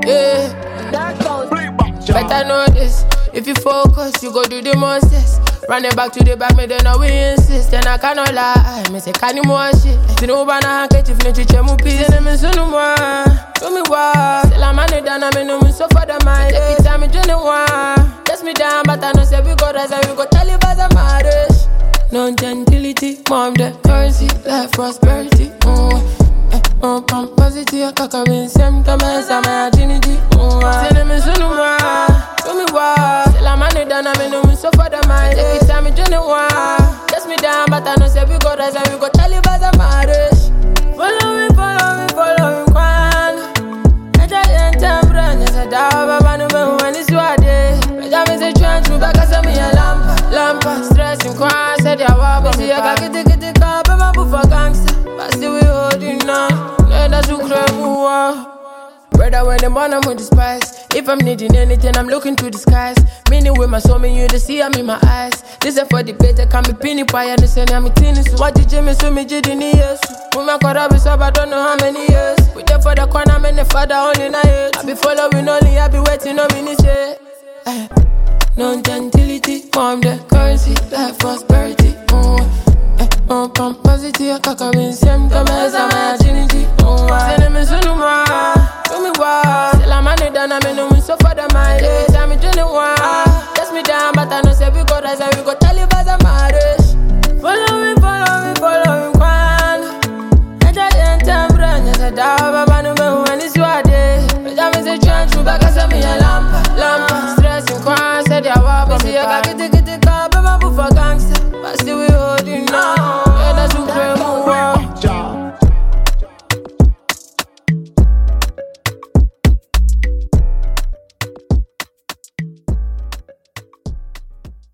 Yeah. Better know this. If you focus, you go do the most. Run it back to the back, me then I will insist. Then I cannot lie, me say can you more shit. See no banana handkerchief, no chiche mu peace. Say me so no more, show me why. Say la man down, I me no me so for the mind. Take it time, me journey one. Test me down, but I know say we go rise and we go tell you about the marriage. No gentility, mom the currency, life prosperity. Pump positive, kaka bin sem kama sa my virginity. Say me so no more, show me why. Say la man down, I me no me so for the mind. Take it time, me journey one. Test me down, but I know say we go rise and we go tell you about the marriage. Follow me, kwan. Eja yenta brand, yes I da baba no me when it's your day. Eja me say trench, me back say me a lampa, stressing kwan. Say they wa, me see I got get up, I'm a buffer gangster, but still we holding on. Yeah, that's who crave more. Brother, when them born, I'm with the spice. If I'm needing anything, I'm looking to the skies. Meaning with my soul, me you the see, I'm in my eyes. This is for the better, can be penny pie, and the same, I'm a tennis. What did Jimmy so me did in the years? When my car up is up, I don't know how many years. We there for the corner, I'm in the father, only 9 years. I be following only, I be waiting on minutes, yeah. No gentility, mom the currency, life prosperity. Pump positive, kaka bin sem, kama sa my virginity.